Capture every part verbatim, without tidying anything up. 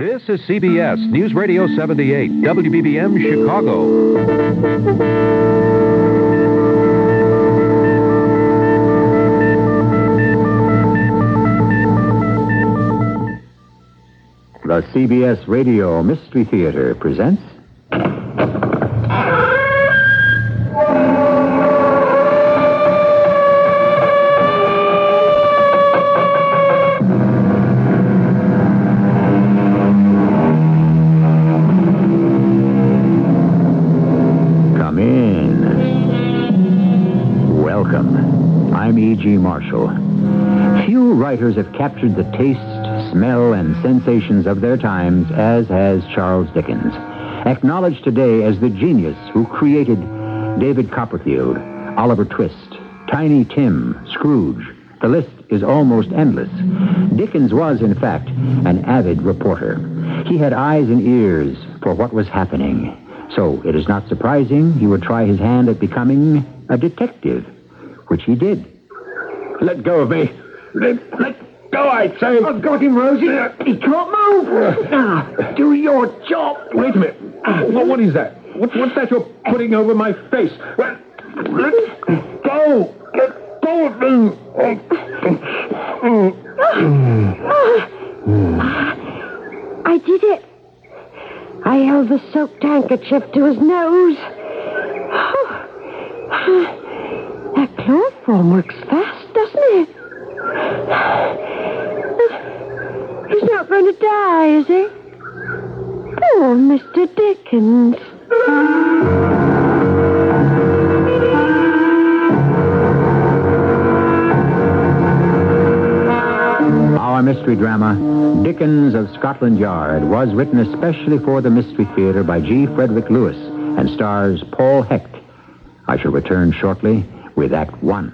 This is C B S News Radio seventy-eight, W B B M Chicago. The C B S Radio Mystery Theater presents... Come in. Welcome. I'm E G. Marshall. Few writers have captured the taste, smell, and sensations of their times as has Charles Dickens, acknowledged today as the genius who created David Copperfield, Oliver Twist, Tiny Tim, Scrooge. The list is almost endless. Dickens was, in fact, an avid reporter. He had eyes and ears for what was happening. So it is not surprising he would try his hand at becoming a detective, which he did. Let go of me. Let, let go, I say. I've got him, Rosie. He can't move. Now, do your job. Wait a minute. What, what is that? What, what's that you're putting over my face? Well, let go. Let go of me. I did it. I held the soaked handkerchief to his nose. That chloroform works fast, doesn't it? He's not going to die, is he? Poor Mister Dickens. Our mystery drama, Dickens of Scotland Yard, was written especially for the Mystery Theater by G. Frederick Lewis and stars Paul Hecht. I shall return shortly with Act One.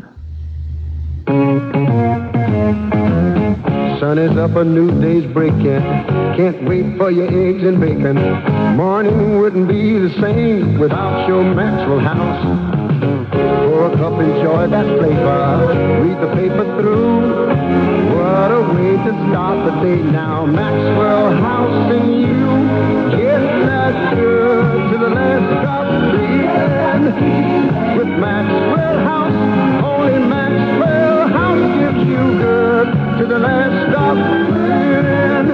Sun is up, a new day's breaking. Can't wait for your eggs and bacon. Morning wouldn't be the same without your Maxwell House. Pour a cup, enjoy that flavor. Read the paper through. What a way to start the day now. Maxwell House and you get that good to the last drop breathing. With Maxwell House, only Maxwell House gives you good to the last drop breathing.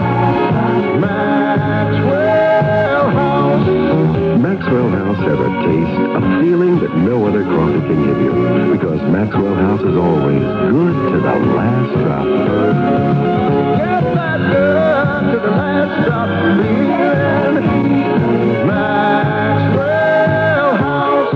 Maxwell House. Maxwell House has a taste, a feeling that no other coffee can give you. Because Maxwell House is always good to the last drop. Get that good to the last drop, breathing. Maxwell House.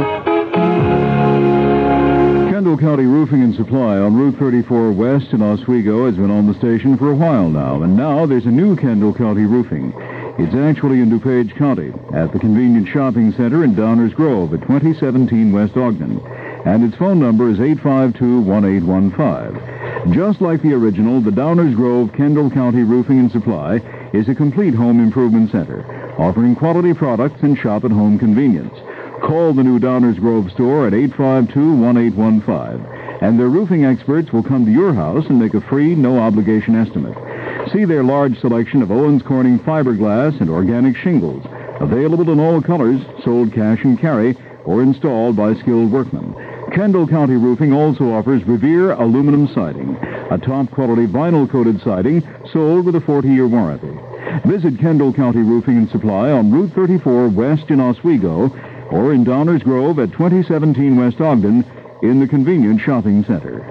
Kendall County Roofing and Supply on Route thirty-four West in Oswego has been on the station for a while now. And now there's a new Kendall County Roofing. It's actually in DuPage County at the convenient shopping center in Downers Grove at twenty seventeen West Ogden. And its phone number is eight five two, one eight one five. Just like the original, the Downers Grove Kendall County Roofing and Supply is a complete home improvement center, offering quality products and shop-at-home convenience. Call the new Downers Grove store at eight five two, one eight one five, and their roofing experts will come to your house and make a free, no-obligation estimate. See their large selection of Owens Corning fiberglass and organic shingles, available in all colors, sold cash and carry, or installed by skilled workmen. Kendall County Roofing also offers Revere aluminum siding, a top-quality vinyl-coated siding sold with a forty-year warranty. Visit Kendall County Roofing and Supply on Route thirty-four West in Oswego or in Downers Grove at twenty seventeen West Ogden in the convenient shopping center.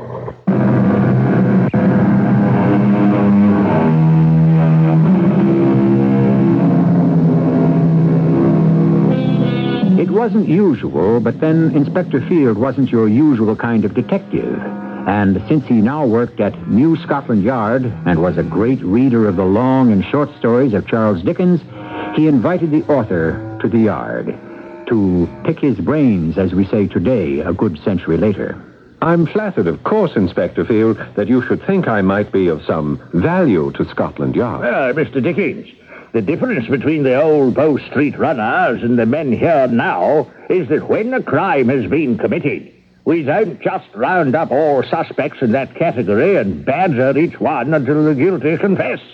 It wasn't usual, but then Inspector Field wasn't your usual kind of detective. And since he now worked at New Scotland Yard and was a great reader of the long and short stories of Charles Dickens, he invited the author to the yard to pick his brains, as we say today, a good century later. I'm flattered, of course, Inspector Field, that you should think I might be of some value to Scotland Yard. Well, Mister Dickens, the difference between the old Bow Street runners and the men here now is that when a crime has been committed, we don't just round up all suspects in that category and badger each one until the guilty confess.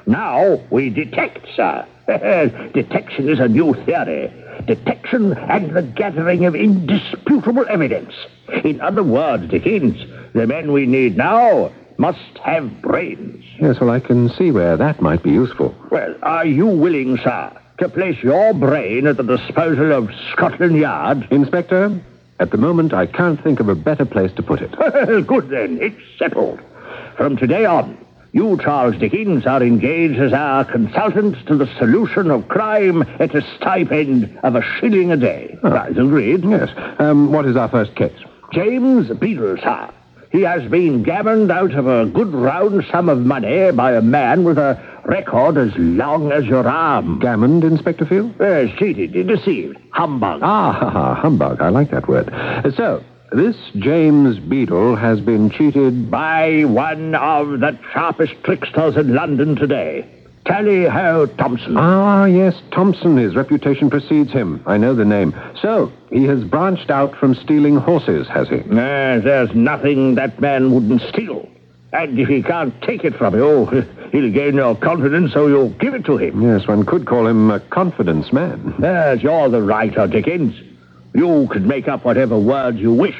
Now we detect, sir. Detection is a new theory. Detection and the gathering of indisputable evidence. In other words, Dickens, the men we need now must have brains. Yes, well, I can see where that might be useful. Well, are you willing, sir, to place your brain at the disposal of Scotland Yard? Inspector, at the moment, I can't think of a better place to put it. Good, then. It's settled. From today on, you, Charles Dickens, are engaged as our consultant to the solution of crime at a stipend of a shilling a day. Oh. Right, agreed? Yes. Um, what is our first case? James Beadle, sir. He has been gammoned out of a good round sum of money by a man with a record as long as your arm. Gammoned, Inspector Field? Yes, cheated, deceived, humbug. Ah, ha, ha, humbug. I like that word. Uh, So, this James Beadle has been cheated By one of the sharpest tricksters in London today, Tally-Ho Thompson. Ah, yes, Thompson. His reputation precedes him. I know the name. So, he has branched out from stealing horses, has he? Yes, there's nothing that man wouldn't steal. And if he can't take it from you, he'll gain your confidence, so you'll give it to him. Yes, one could call him a confidence man. Yes, you're the writer, Dickens. You could make up whatever words you wish.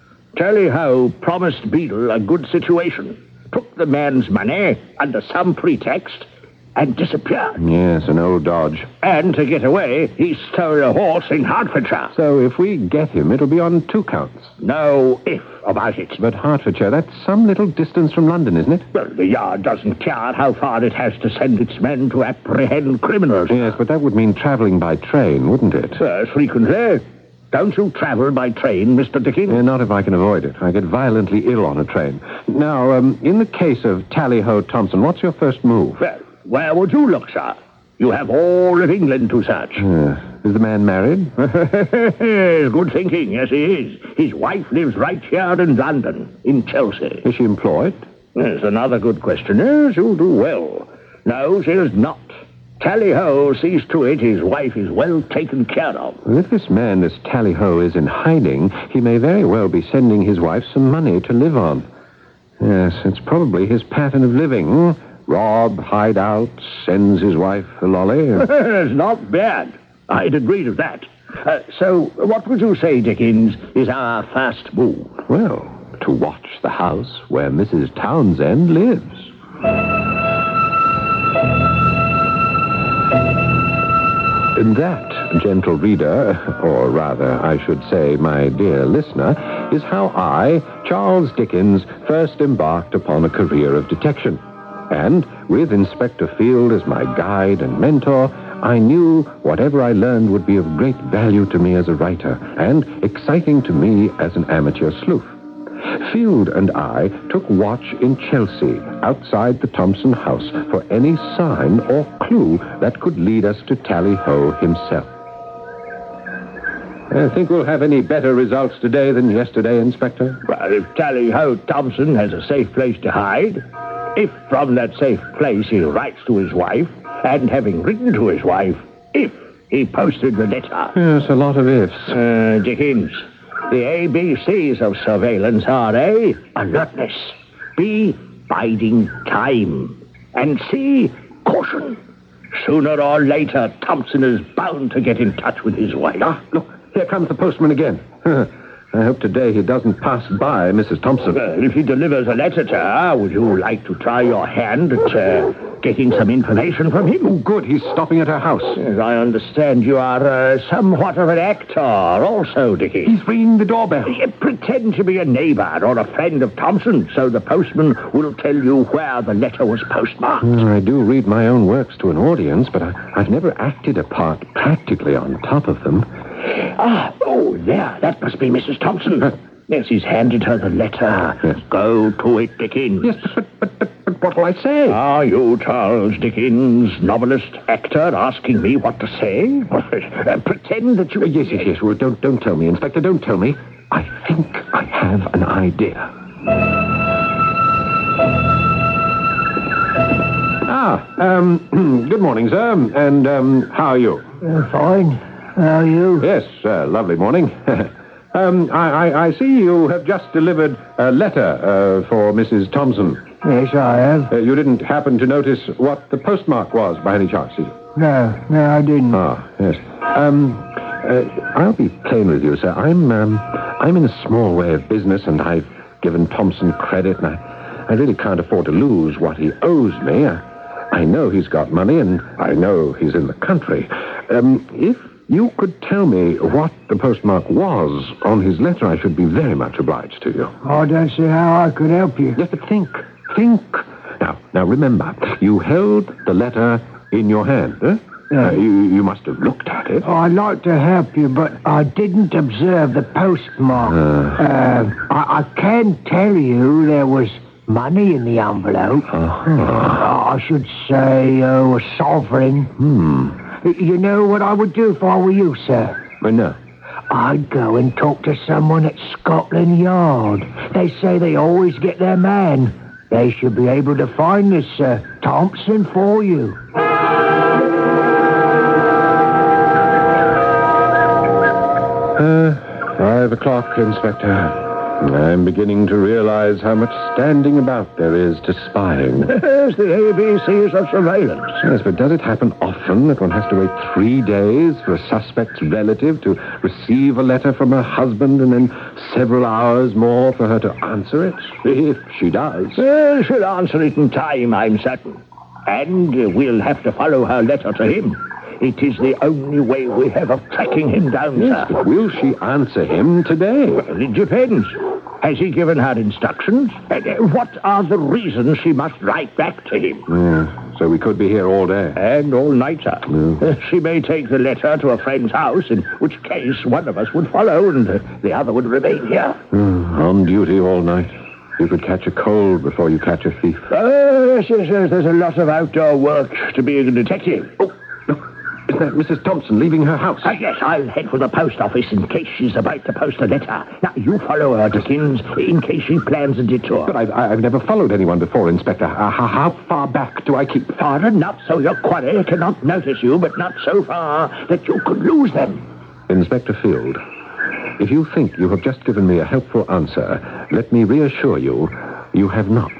Tally-Ho promised Beadle a good situation, took the man's money under some pretext, and disappeared. Yes, an old dodge. And to get away, he stole a horse in Hertfordshire. So, if we get him, it'll be on two counts. No if about it. But Hertfordshire, that's some little distance from London, isn't it? Well, the Yard doesn't care how far it has to send its men to apprehend criminals. Yes, but that would mean traveling by train, wouldn't it? Yes, frequently. Don't you travel by train, Mister Dickens? Eh, not if I can avoid it. I get violently ill on a train. Now, um, in the case of Tally-Ho Thompson, what's your first move? Well, where would you look, sir? You have all of England to search. Uh, is the man married? Good thinking, yes, he is. His wife lives right here in London, in Chelsea. Is she employed? Yes, another good question. Yes, you'll do well. No, she is not. Tally-Ho sees to it his wife is well taken care of. Well, if this man, this Tally-Ho, is in hiding, he may very well be sending his wife some money to live on. Yes, it's probably his pattern of living. Hmm? Rob, hide out, sends his wife a lolly. It's not bad. I'd agree to that. Uh, so, what would you say, Dickens, is our first move? Well, to watch the house where Missus Townsend lives. And that, gentle reader, or rather, I should say, my dear listener, is how I, Charles Dickens, first embarked upon a career of detection. And, with Inspector Field as my guide and mentor, I knew whatever I learned would be of great value to me as a writer, and exciting to me as an amateur sleuth. Field and I took watch in Chelsea, outside the Thompson house, for any sign or clue that could lead us to Tally-Ho himself. I think we'll have any better results today than yesterday, Inspector. Well, if Tally-Ho Thompson has a safe place to hide, if from that safe place he writes to his wife, and having written to his wife, if he posted the letter. Yes, a lot of ifs. Uh, Dickens, the A B Cs of surveillance are A, alertness, B, biding time, and C, caution. Sooner or later, Thompson is bound to get in touch with his wife. Ah, look, here comes the postman again. I hope today he doesn't pass by Missus Thompson. Well, if he delivers a letter to her, would you like to try your hand at uh, getting some information from him? Oh, good, he's stopping at her house. Yes, I understand you are uh, somewhat of an actor also, Dickie. He's ringing the doorbell. You pretend to be a neighbor or a friend of Thompson, so the postman will tell you where the letter was postmarked. Well, I do read my own works to an audience, but I, I've never acted a part practically on top of them. Ah, oh, there, that must be Missus Thompson. Uh, yes, he's handed her the letter. Yes. Go to it, Dickens. Yes, but, but, but, but what will I say? Are you Charles Dickens, novelist, actor, asking me what to say? uh, pretend that you... Uh, yes, yes, yes. Well, don't, don't tell me, Inspector, don't tell me. I think I have an idea. Ah, um, good morning, sir. And, um, how are you? Uh, fine. How are you? Yes, uh, lovely morning. um, I, I, I see you have just delivered a letter uh, for Missus Thompson. Yes, I have. Uh, you didn't happen to notice what the postmark was by any chance, did you? No, no, I didn't. Ah, yes. Um, uh, I'll be plain with you, sir. I'm, um, I'm in a small way of business, and I've given Thompson credit, and I, I really can't afford to lose what he owes me. I, I know he's got money, and I know he's in the country. Um, if you could tell me what the postmark was on his letter, I should be very much obliged to you. I don't see how I could help you. Yes, but think, think. Now, now remember, you held the letter in your hand, eh? Yeah. Uh, you, you must have looked at it. Oh, I'd like to help you, but I didn't observe the postmark. Uh. Uh, I, I can tell you there was money in the envelope. Uh-huh. I should say uh, a sovereign. Hmm. You know what I would do if I were you, sir? Well, no. I'd go and talk to someone at Scotland Yard. They say they always get their man. They should be able to find this uh, Thompson for you. Uh, five o'clock, Inspector. I'm beginning to realize how much standing about there is to spying. Yes, the A B Cs of surveillance. Yes, but does it happen often that one has to wait three days for a suspect's relative to receive a letter from her husband and then several hours more for her to answer it? If she does. Well, she'll answer it in time, I'm certain. And uh, we'll have to follow her letter to him. It is the only way we have of tracking him down, Yes, sir. but will she answer him today? Well, it depends. Has he given her instructions? And, uh, what are the reasons she must write back to him? Yeah, so we could be here all day. And all night, sir. Uh, she may take the letter to a friend's house, in which case one of us would follow and uh, the other would remain here. Mm, on duty all night. You could catch a cold before you catch a thief. Oh, yes, yes, yes. There's a lot of outdoor work to being a detective. Oh, look. Is that Missus Thompson leaving her house? Uh, yes, I'll head for the post office in case she's about to post a letter. Now, you follow her, Dickens, in case she plans a detour. But I've, I've never followed anyone before, Inspector. Uh, how, how far back do I keep? Far enough so your quarry cannot notice you, but not so far that you could lose them. Inspector Field, if you think you have just given me a helpful answer, let me reassure you, you have not.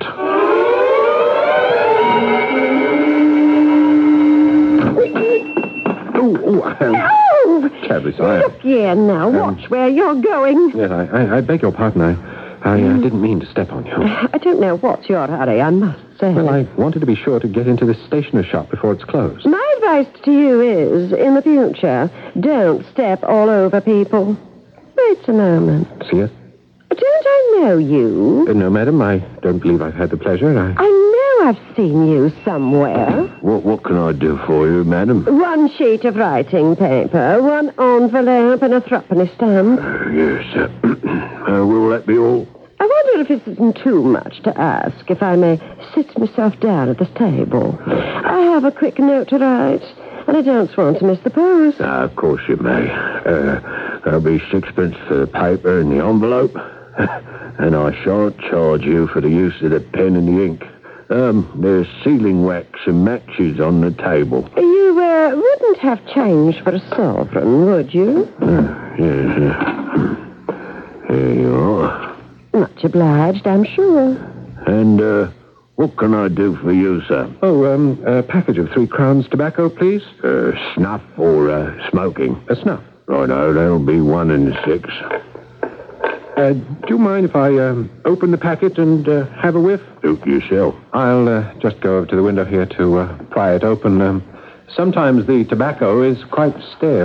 Oh, oh, I'm No! terribly sorry. Look here now. Watch where you're going. Yes, I, I, I beg your pardon. I, I uh, didn't mean to step on you. I don't know what's your hurry, I must say. Well, I wanted to be sure to get into this stationer's shop before it's closed. My advice to you is, in the future, don't step all over people. Wait a moment. See it? Don't I know you? Uh, no, madam, I don't believe I've had the pleasure. I... I know I've seen you somewhere. What, what can I do for you, madam? One sheet of writing paper, one envelope, and a threepenny stamp. Uh, yes, uh, uh, will that be all? I wonder if it isn't too much to ask if I may sit myself down at this table. I have a quick note to write, and I don't want to miss the post. Ah, of course you may. Uh, there'll be sixpence for the paper and the envelope. And I shan't charge you for the use of the pen and the ink. Um, there's sealing wax and matches on the table. You uh, wouldn't have change for a sovereign, would you? Uh, yes, uh, here you are. Much obliged, I'm sure. And, uh, what can I do for you, sir? Oh, um, a package of three crowns tobacco, please. Uh, snuff or, uh, smoking? A snuff. Righto, that'll be one and six. Uh, do you mind if I um, open the packet and uh, have a whiff? Suit yourself. I'll uh, just go over to the window here to uh, pry it open. Um, sometimes the tobacco is quite stale.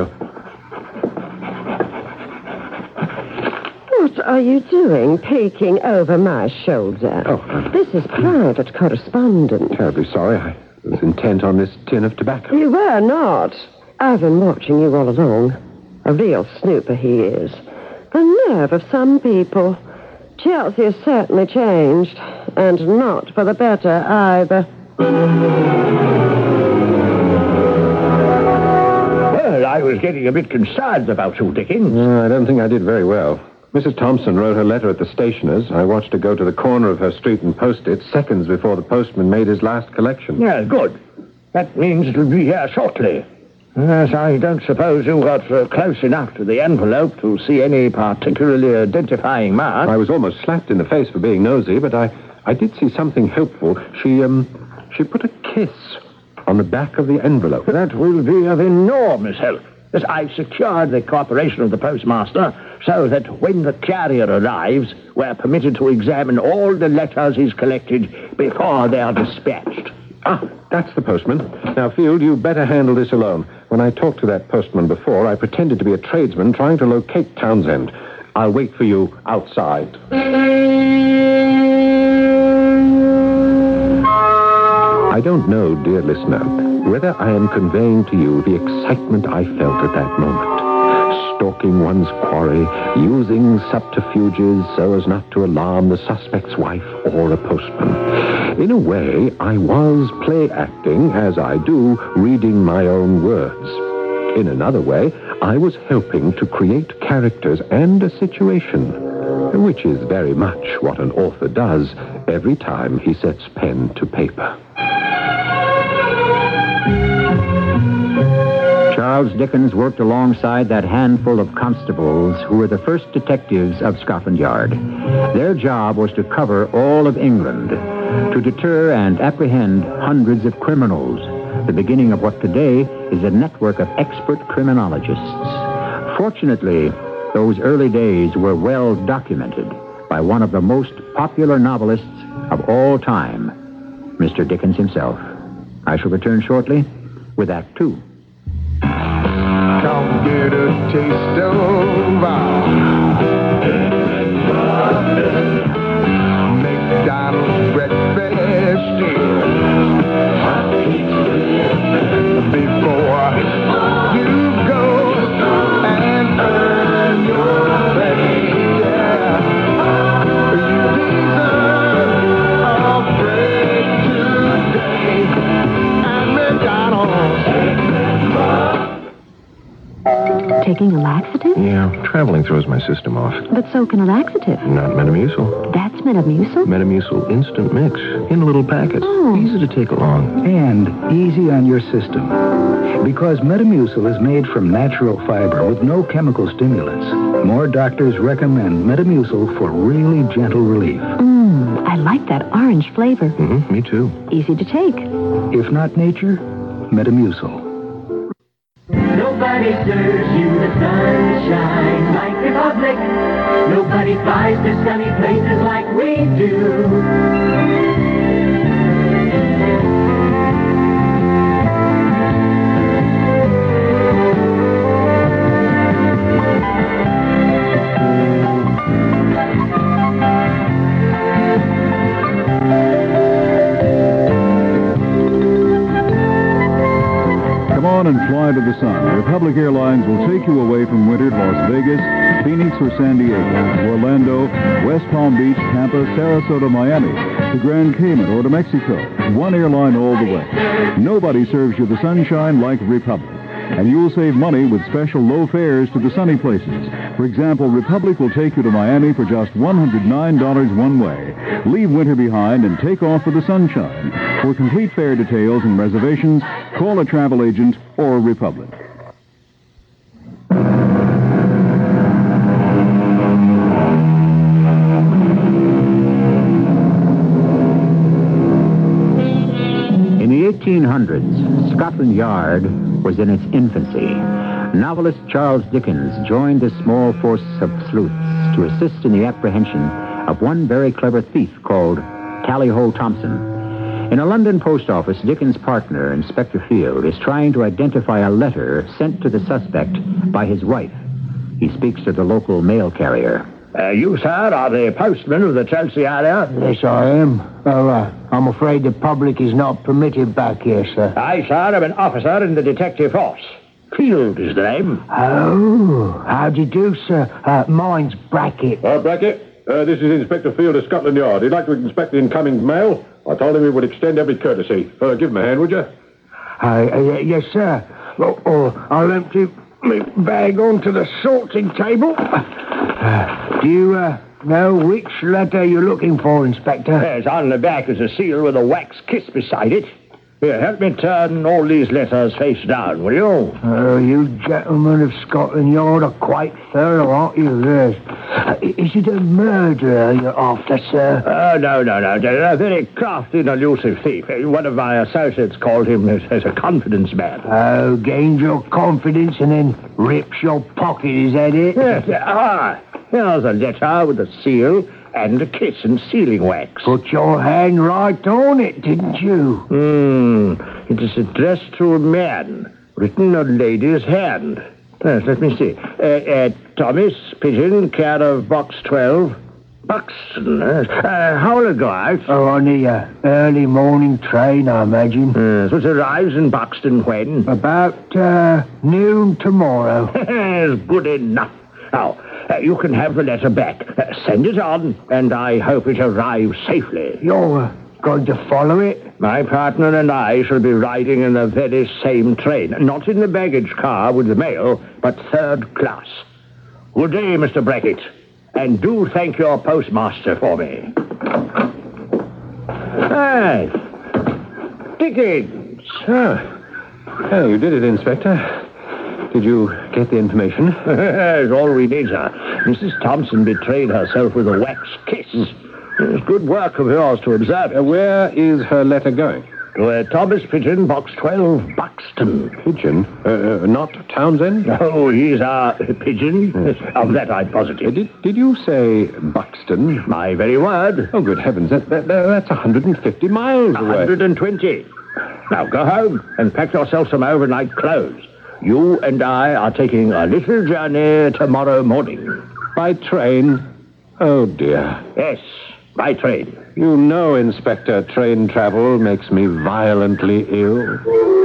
What are you doing, peeking over my shoulder? Oh, uh, This is private correspondence. Terribly sorry. I was intent on this tin of tobacco. You were not. I've been watching you all along. A real snooper he is. The nerve of some people. Chelsea has certainly changed, and not for the better either. Well, I was getting a bit concerned about you, Dickens. No, I don't think I did very well. Missus Thompson wrote her letter at the stationer's. I watched her go to the corner of her street and post it seconds before the postman made his last collection. Yeah, good. That means it'll be here shortly. Yes, I don't suppose you got uh, close enough to the envelope to see any particularly identifying mark. I was almost slapped in the face for being nosy, but I, I did see something helpful. She, um, she put a kiss on the back of the envelope. That will be of enormous help. As I've secured the cooperation of the postmaster so that when the carrier arrives, we're permitted to examine all the letters he's collected before they are dispatched. Ah, that's the postman. Now, Field, you better handle this alone. When I talked to that postman before, I pretended to be a tradesman trying to locate Townsend. I'll wait for you outside. I don't know, dear listener, whether I am conveying to you the excitement I felt at that moment. Stalking one's quarry, using subterfuges so as not to alarm the suspect's wife or a postman. In a way, I was play acting, as I do, reading my own words. In another way, I was helping to create characters and a situation, which is very much what an author does every time he sets pen to paper. Charles Dickens worked alongside that handful of constables who were the first detectives of Scotland Yard. Their job was to cover all of England, to deter and apprehend hundreds of criminals, the beginning of what today is a network of expert criminologists. Fortunately, those early days were well documented by one of the most popular novelists of all time, Mister Dickens himself. I shall return shortly with Act Two. Come get a taste of McDonald's breakfast before you go and earn your pay. Yeah. You deserve a break today at McDonald's. Taking a laxative? Yeah, traveling throws my system off. But so can a laxative. Not Metamucil. That's Metamucil? Metamucil Instant Mix in a little packet. Oh. Easy to take along. And easy on your system. Because Metamucil is made from natural fiber with no chemical stimulants. More doctors recommend Metamucil for really gentle relief. Mmm, I like that orange flavor. Mm-hmm, me too. Easy to take. If not nature, Metamucil. Nobody serves you the sunshine like Republic. Nobody flies to sunny places like we do. Come on and fly to the sun. Republic Airlines will take you away from winter to Las Vegas, Phoenix, or San Diego, Orlando, West Palm Beach, Tampa, Sarasota, Miami, to Grand Cayman, or to Mexico. One airline all the way. Nobody serves you the sunshine like Republic. And you'll save money with special low fares to the sunny places. For example, Republic will take you to Miami for just one hundred nine dollars one way. Leave winter behind and take off for the sunshine. For complete fare details and reservations, call a travel agent or Republic. In the eighteen hundreds, Scotland Yard was in its infancy. Novelist Charles Dickens joined a small force of sleuths to assist in the apprehension of one very clever thief called Tally-Ho Thompson. In a London post office, Dickens' partner, Inspector Field, is trying to identify a letter sent to the suspect by his wife. He speaks to the local mail carrier. Uh, you, sir, are the postman of the Chelsea area? Yes, I am. Oh, uh, I'm afraid the public is not permitted back here, sir. Aye, sir, I'm an officer in the detective force. Field is the name. Oh, how do you do, sir? Uh, mine's Brackett. Uh, Brackett, uh, this is Inspector Field of Scotland Yard. He'd like to inspect the incoming mail. I told him he would extend every courtesy. Uh, give him a hand, would you? Uh, uh, yes, sir. Oh, oh, I'll empty my bag onto the sorting table. Uh, do you uh, know which letter you're looking for, Inspector? Yes, on the back is a seal with a wax kiss beside it. Here, help me turn all these letters face down, will you? Oh, you gentlemen of Scotland Yard are quite thorough, aren't you? Yes. Uh, is it a murderer you're after, sir? Oh, no, no, no. A very crafty and elusive thief. One of my associates called him as, as a confidence man. Oh, gained your confidence and then rips your pocket, is that it? Yes. Ah, here's a letter with a seal and a kiss and sealing wax. Put your hand right on it, didn't you? Hmm. It is addressed to a man, written a lady's hand. Yes, let me see. Uh, uh, Thomas Pigeon, care of box twelve, Buxton. Uh, how will it go out? Oh, on the uh, early morning train, I imagine. Yes, which arrives in Buxton when? About uh, noon tomorrow. Yes, good enough. Now, uh, you can have the letter back. Uh, send it on, and I hope it arrives safely. You're uh, going to follow it? My partner and I shall be riding in the very same train. Not in the baggage car with the mail, but third class. Good day, Mister Brackett. And do thank your postmaster for me. Hey, Dickens. Ah. Oh, you did it, Inspector. Did you get the information? That's all we need, sir. Missus Thompson betrayed herself with a wax kiss. It's good work of yours to observe. Uh, where is her letter going? To uh, Thomas Pigeon, box twelve, Buxton. Pigeon? Uh, uh, not Townsend? No, he's our pigeon. Of that I'm positive. Uh, did, did you say Buxton? My very word. Oh, good heavens. That, that, that's one hundred fifty miles away. one hundred twenty. Now, go home and pack yourself some overnight clothes. You and I are taking a little journey tomorrow morning. By train? Oh, dear. Yes, by train. You know, Inspector, train travel makes me violently ill.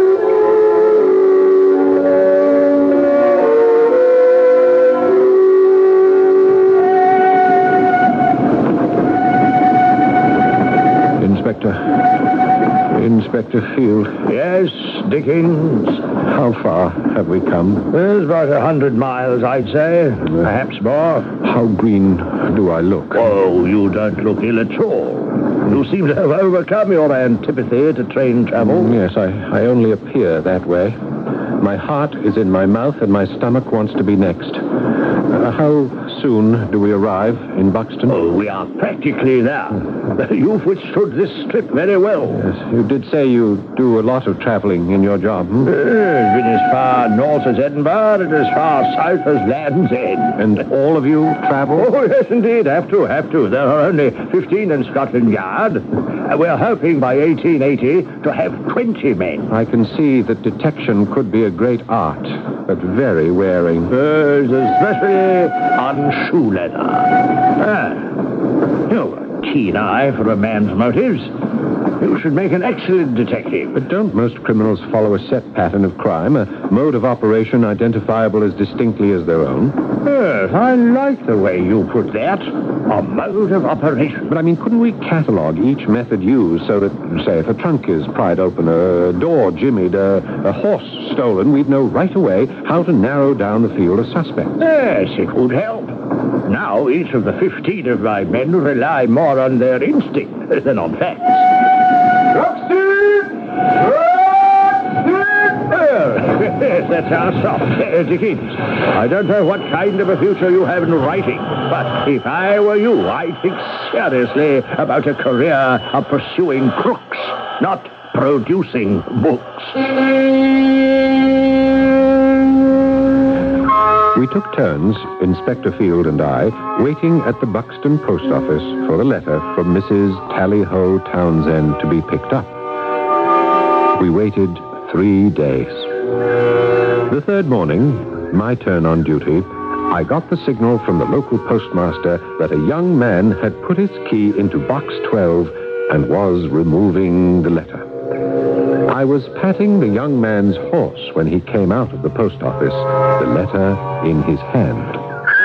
Inspector. Inspector Field. Yes, Dickens. How far have we come? There's about a hundred miles, I'd say. Perhaps more. How green do I look? Oh, you don't look ill at all. You seem to have overcome your antipathy to train travel. Yes, I, I only appear that way. My heart is in my mouth and my stomach wants to be next. Uh, how soon do we arrive in Buxton? Oh, we are practically there. You've withstood this trip very well. Yes, you did say you do a lot of traveling in your job. Hmm? Uh, it's been as far north as Edinburgh and as far south as Land's End. And all of you travel? Oh, yes, indeed. Have to, have to. There are only fifteen in Scotland Yard. Uh, we're hoping by eighteen eighty to have twenty men. I can see that detection could be a great art, but very wearing. Uh, especially on shoe leather. Ah, you've a keen eye for a man's motives. You should make an excellent detective. But don't most criminals follow a set pattern of crime, a mode of operation identifiable as distinctly as their own? Yes, I like the way you put that. A mode of operation. But, I mean, couldn't we catalog each method used so that, say, if a trunk is pried open, a door jimmied, a, a horse stolen, we'd know right away how to narrow down the field of suspects? Yes, it would help. Now, each of the fifteen of my men rely more on their instinct than on facts. Yes, that's our stop. Uh, Dickens, I don't know what kind of a future you have in writing, but if I were you, I'd think seriously about a career of pursuing crooks, not producing books. We took turns, Inspector Field and I, waiting at the Buxton post office for the letter from Missus Tally-Ho Townsend to be picked up. We waited three days. The third morning, my turn on duty, I got the signal from the local postmaster that a young man had put his key into box twelve and was removing the letter. I was patting the young man's horse when he came out of the post office, the letter in his hand.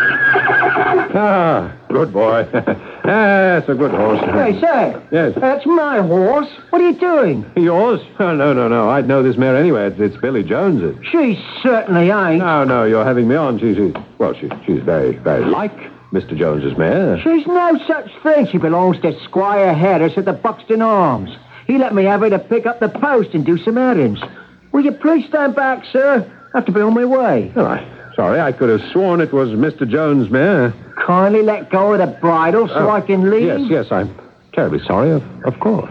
Ah, good boy. That's a good horse. Hey, sir. Yes? That's my horse. What are you doing? Yours? Oh, no, no, no. I'd know this mare anyway. It's, it's Billy Jones's. She certainly ain't. No, no, you're having me on. She, she, well, she, she's very, very like Mister Jones's mare. She's no such thing. She belongs to Squire Harris at the Buxton Arms. He let me have it to pick up the post and do some errands. Will you please stand back, sir? I have to be on my way. Oh, I, sorry, I could have sworn it was Mister Jones' mare. Kindly let go of the bridle so Oh, I can leave. Yes, yes, I'm terribly sorry, of, of course.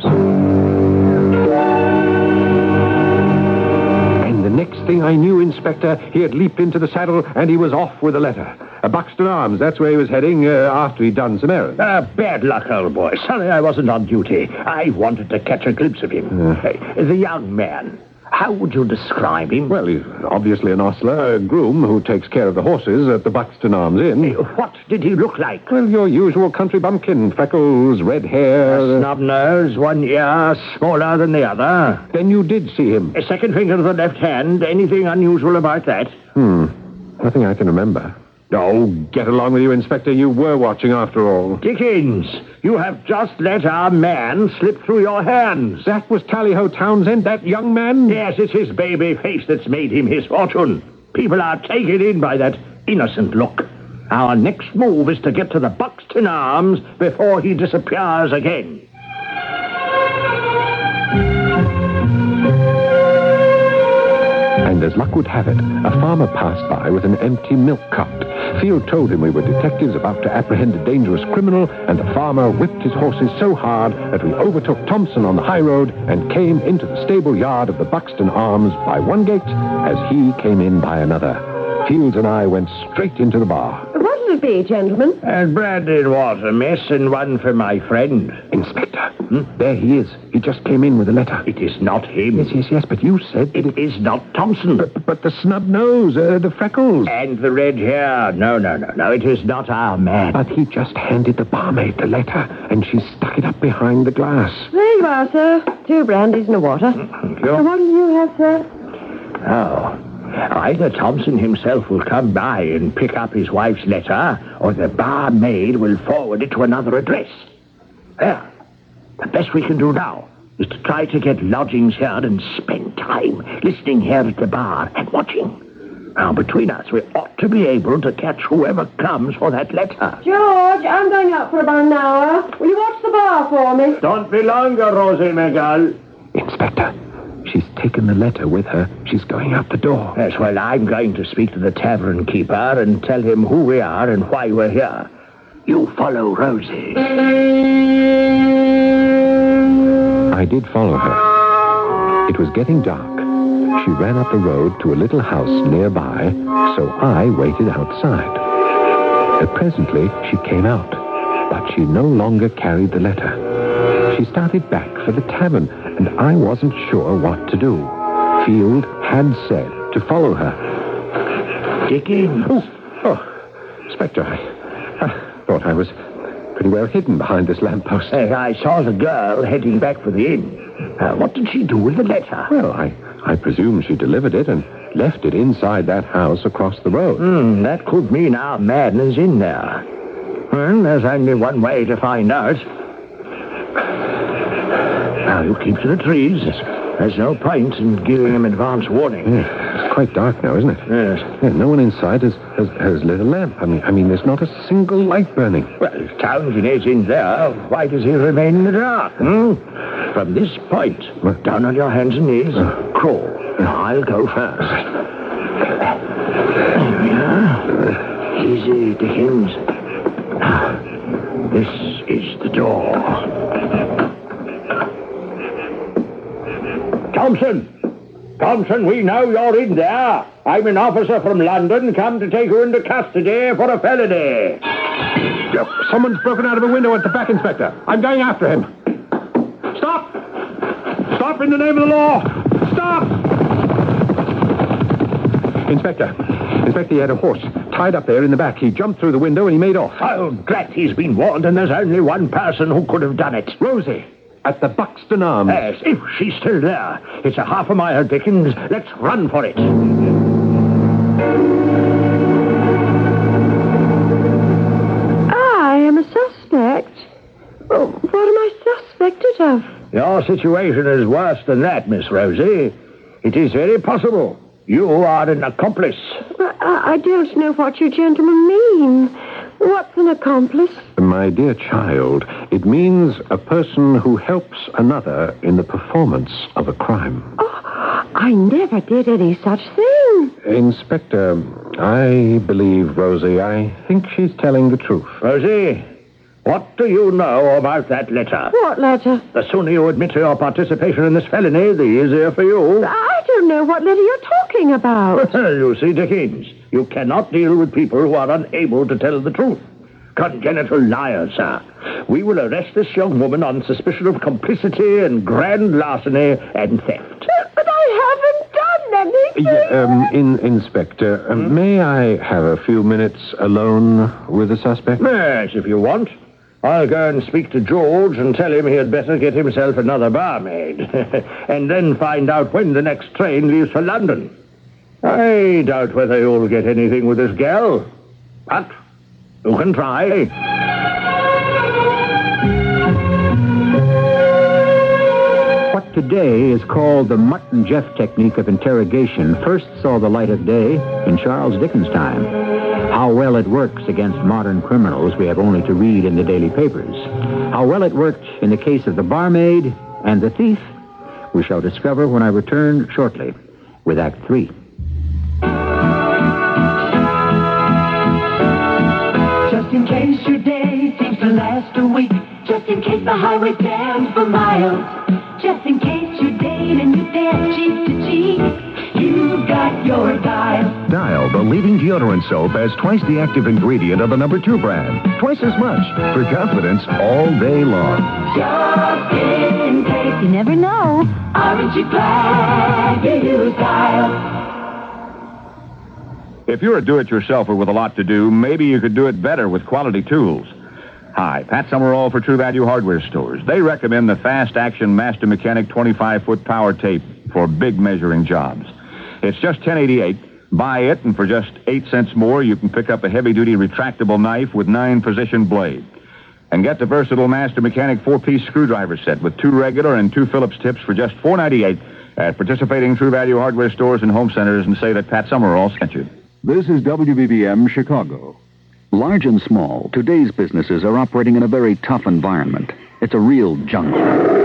And the next thing I knew, Inspector, he had leaped into the saddle and he was off with a letter. Uh, Buxton Arms, that's where he was heading uh, after he'd done some errands. Uh, bad luck, old boy. Sorry I wasn't on duty. I wanted to catch a glimpse of him. Hey, the young man. How would you describe him? Well, he's obviously an ostler, a groom who takes care of the horses at the Buxton Arms Inn. What did he look like? Well, your usual country bumpkin. Freckles, red hair. A snub nose, one ear smaller than the other. Then you did see him. A second finger of the left hand. Anything unusual about that? Hmm. Nothing I can remember. Oh, get along with you, Inspector. You were watching after all. Dickens, you have just let our man slip through your hands. That was Tally-Ho Townsend, that young man? Yes, it's his baby face that's made him his fortune. People are taken in by that innocent look. Our next move is to get to the Buxton Arms before he disappears again. And as luck would have it, a farmer passed by with an empty milk cart. Field told him we were detectives about to apprehend a dangerous criminal, and the farmer whipped his horses so hard that we overtook Thompson on the high road and came into the stable yard of the Buxton Arms by one gate as he came in by another. Fields and I went straight into the bar. What'll it be, gentlemen? And brandy and water, miss, and one for my friend. Inspector, hmm? There he is. He just came in with a letter. It is not him. Yes, yes, yes, but you said that It is not Thompson. But, but the snub nose, uh, the freckles. And the red hair. No, no, no, no, it is not our man. But he just handed the barmaid the letter, and she stuck it up behind the glass. There you are, sir. Two brandies and a water. Thank you. So what do you have, sir? Oh. Either Thompson himself will come by and pick up his wife's letter, or the barmaid will forward it to another address. There. The best we can do now is to try to get lodgings here and spend time listening here at the bar and watching. Now, between us, we ought to be able to catch whoever comes for that letter. George, I'm going out for about an hour. Will you watch the bar for me? Don't be longer, Rosie McGull. Inspector, she's taken the letter with her. She's going out the door. Yes, well, I'm going to speak to the tavern keeper and tell him who we are and why we're here. You follow Rosie. I did follow her. It was getting dark. She ran up the road to a little house nearby, so I waited outside. Uh, presently, she came out, but she no longer carried the letter. She started back for the tavern, and I wasn't sure what to do. Field had said to follow her. Dickens. Oh, oh, Inspector, I, I thought I was pretty well hidden behind this lamppost. Hey, I saw the girl heading back for the inn. Uh, what did she do with the letter? Well, I, I presume she delivered it and left it inside that house across the road. Hmm, that could mean our man is in there. Well, there's only one way to find out. Now, you keep to the trees. There's no point in giving him advance warning. Yeah, it's quite dark now, isn't it? Yes. Yeah, no one inside has, has, has lit a lamp. I mean, I mean, there's not a single light burning. Well, if Townsend is in there, why does he remain in the dark? Hmm? From this point, What? down on your hands and knees, Uh. crawl. Now, I'll go first. There we are. Easy, Dickens. Now, this is the door. Thompson! Thompson, we know you're in there. I'm an officer from London, come to take you into custody for a felony. Someone's broken out of a window at the back, Inspector. I'm going after him. Stop! Stop in the name of the law! Stop! Inspector. Inspector, he had a horse tied up there in the back. He jumped through the window and he made off. Oh, drat, he's been warned, and there's only one person who could have done it. Rosie, at the Buxton Arms. Yes, if she's still there. It's a half a mile, Dickens. Let's run for it. I am a suspect. Oh, what am I suspected of? Your situation is worse than that, Miss Rosie. It is very possible. You are an accomplice. Well, I, I don't know what you gentlemen mean. What's an accomplice? My dear child, it means a person who helps another in the performance of a crime. Oh, I never did any such thing. Inspector, I believe Rosie. I think she's telling the truth. Rosie, what do you know about that letter? What letter? The sooner you admit to your participation in this felony, the easier for you. I don't know what letter you're talking about. You see, Dickens, you cannot deal with people who are unable to tell the truth. Congenital liars, sir. We will arrest this young woman on suspicion of complicity and grand larceny and theft. But, but I haven't done anything. Yeah, um, in, Inspector, um, hmm? may I have a few minutes alone with the suspect? Yes, if you want. I'll go and speak to George and tell him he had better get himself another barmaid. And then find out when the next train leaves for London. I doubt whether you'll get anything with this gal. But you can try. What today is called the Mutt and Jeff technique of interrogation first saw the light of day in Charles Dickens' time. How well it works against modern criminals we have only to read in the daily papers. How well it worked in the case of the barmaid and the thief we shall discover when I return shortly with Act Three. Just in case your day seems to last a week, just in case the highway's jammed for miles, just in case you're dating you dance cheek to cheek, you've got your Dial. Dial, the leading deodorant soap, has twice the active ingredient of the number two brand. Twice as much for confidence all day long. Just in case. You never know. Aren't you glad you used Dial? If you're a do-it-yourselfer with a lot to do, maybe you could do it better with quality tools. Hi, Pat Summerall for True Value Hardware Stores. They recommend the Fast Action Master Mechanic twenty-five foot power tape for big measuring jobs. It's just ten eighty-eight. Buy it, and for just eight cents more, you can pick up a heavy-duty retractable knife with nine-position blade. And get the versatile Master Mechanic four-piece screwdriver set with two regular and two Phillips tips for just four ninety-eight at participating True Value Hardware Stores and home centers, and say that Pat Summerall sent you. This is W B B M Chicago. Large and small, today's businesses are operating in a very tough environment. It's a real jungle.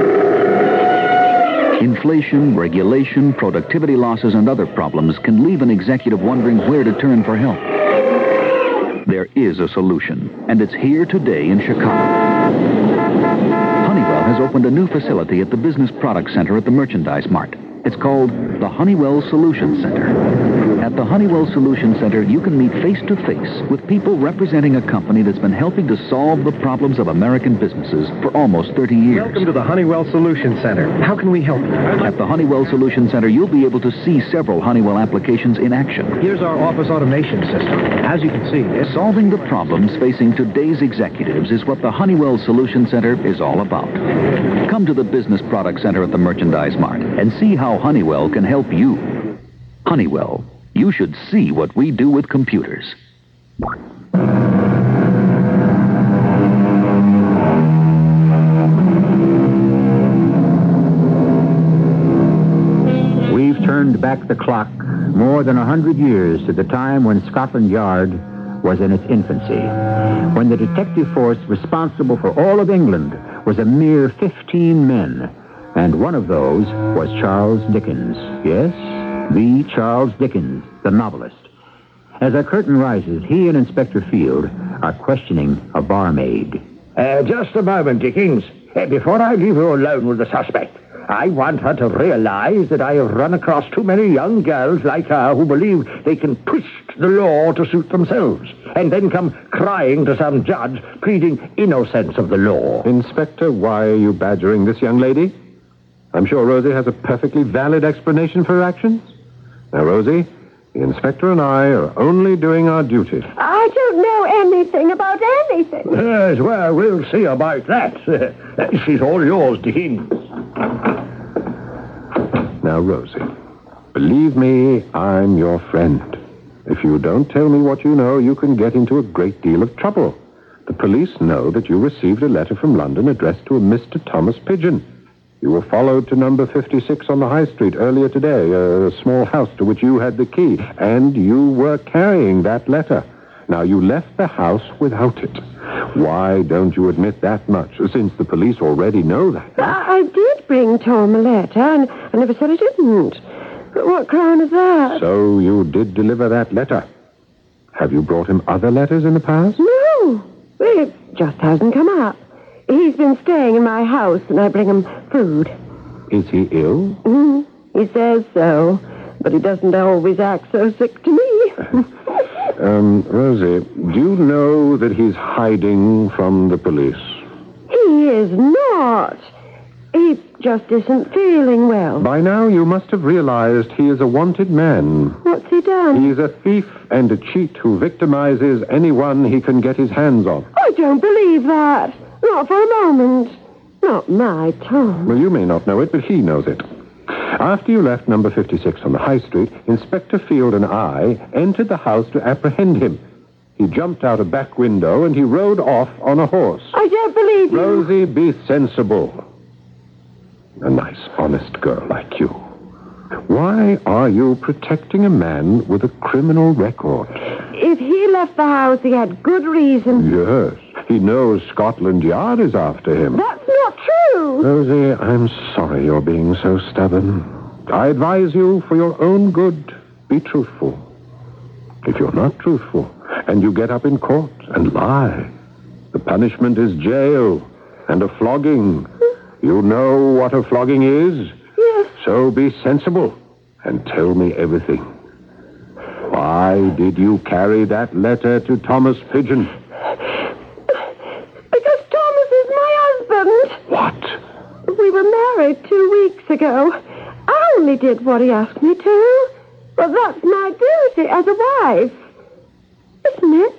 Inflation, regulation, productivity losses, and other problems can leave an executive wondering where to turn for help. There is a solution, and it's here today in Chicago. Honeywell has opened a new facility at the Business Product Center at the Merchandise Mart. It's called the Honeywell Solution Center. At the Honeywell Solution Center, you can meet face-to-face with people representing a company that's been helping to solve the problems of American businesses for almost thirty years. Welcome to the Honeywell Solution Center. How can we help you? At the Honeywell Solution Center, you'll be able to see several Honeywell applications in action. Here's our office automation system. As you can see, it's... Solving the problems facing today's executives is what the Honeywell Solution Center is all about. Come to the Business Product Center at the Merchandise Mart and see how Honeywell can help you. Honeywell, you should see what we do with computers. We've turned back the clock more than a hundred years to the time when Scotland Yard was in its infancy, when the detective force responsible for all of England was a mere fifteen men. And one of those was Charles Dickens. Yes, the Charles Dickens, the novelist. As our curtain rises, he and Inspector Field are questioning a barmaid. Uh, just a moment, Dickens. Uh, before I leave you alone with the suspect, I want her to realize that I have run across too many young girls like her who believe they can twist the law to suit themselves, and then come crying to some judge pleading innocence of the law. Inspector, why are you badgering this young lady? I'm sure Rosie has a perfectly valid explanation for her actions. Now, Rosie, the inspector and I are only doing our duty. I don't know anything about anything. Yes, well, we'll see about that. She's all yours, Dickens. Now, Rosie, believe me, I'm your friend. If you don't tell me what you know, you can get into a great deal of trouble. The police know that you received a letter from London addressed to a Mister Thomas Pigeon. You were followed to number fifty-six on the High Street earlier today, a small house to which you had the key, and you were carrying that letter. Now, you left the house without it. Why don't you admit that much, since the police already know that? I, I did bring Tom a letter, and I never said I didn't. But what crime is that? So you did deliver that letter. Have you brought him other letters in the past? No. It just hasn't come up. He's been staying in my house, and I bring him food. Is he ill? Mm, he says so, but he doesn't always act so sick to me. um, Rosie, do you know that he's hiding from the police? He is not. He just isn't feeling well. By now, you must have realized he is a wanted man. What's he done? He's a thief and a cheat who victimizes anyone he can get his hands on. I don't believe that. Not for a moment. Not my Tom. Well, you may not know it, but he knows it. After you left number fifty-six on the High Street, Inspector Field and I entered the house to apprehend him. He jumped out a back window and he rode off on a horse. I don't believe you. Rosie, be sensible. A nice, honest girl like you. Why are you protecting a man with a criminal record? If he left the house, he had good reason. Yes. He knows Scotland Yard is after him. That's not true. Rosie, I'm sorry you're being so stubborn. I advise you, for your own good, be truthful. If you're not truthful, and you get up in court and lie, the punishment is jail and a flogging. You know what a flogging is? Yes. So be sensible and tell me everything. Why did you carry that letter to Thomas Pigeon? Because Thomas is my husband. What? We were married two weeks ago. I only did what he asked me to. But that's my duty as a wife. Isn't it?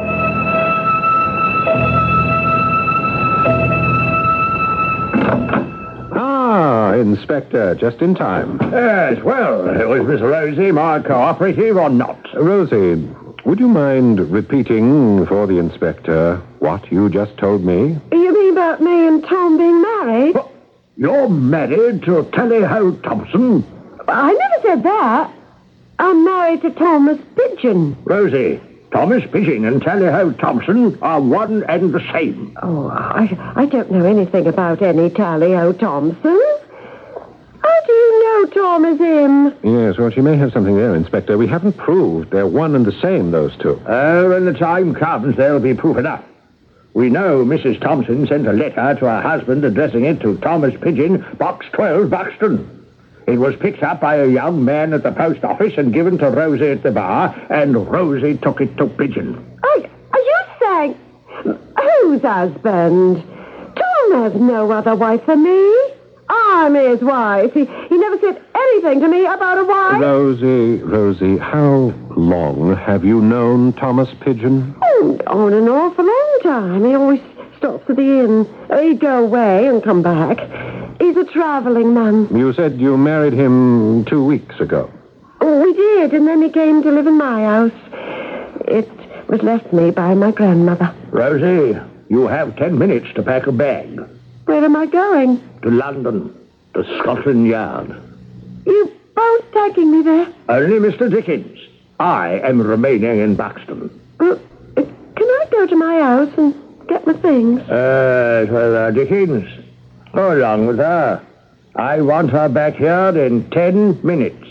Ah, Inspector, just in time. Yes, well, was Miss Rosie my cooperative or not? Rosie, would you mind repeating for the Inspector what you just told me? You mean about me and Tom being married? What? You're married to Tally Ho Thompson? I never said that. I'm married to Thomas Pigeon. Rosie, Thomas Pigeon and Tally Ho Thompson are one and the same. Oh, I, I don't know anything about any Tally Ho Thompson. How do you know Tom is him? Yes, well, she may have something there, Inspector. We haven't proved they're one and the same, those two. Oh, when the time comes, there'll be proof enough. We know Missus Thompson sent a letter to her husband addressing it to Thomas Pigeon, Box twelve, Buxton. It was picked up by a young man at the post office and given to Rosie at the bar, and Rosie took it to Pigeon. Are, are you saying... Whose husband? Tom has no other wife than me. I'm his wife. He, he never said anything to me about a wife. Rosie, Rosie, how long have you known Thomas Pigeon? Oh, on an awful long time. He always stops at the inn. He'd go away and come back. He's a traveling man. You said you married him two weeks ago. Oh, we did, and then he came to live in my house. It was left me by my grandmother. Rosie, you have ten minutes to pack a bag. Where am I going? To London, to Scotland Yard. You both taking me there? Only Mister Dickens. I am remaining in Buxton. Uh, can I go to my house and get my things? Uh, well, uh, Dickens, go along with her. I want her back here in ten minutes.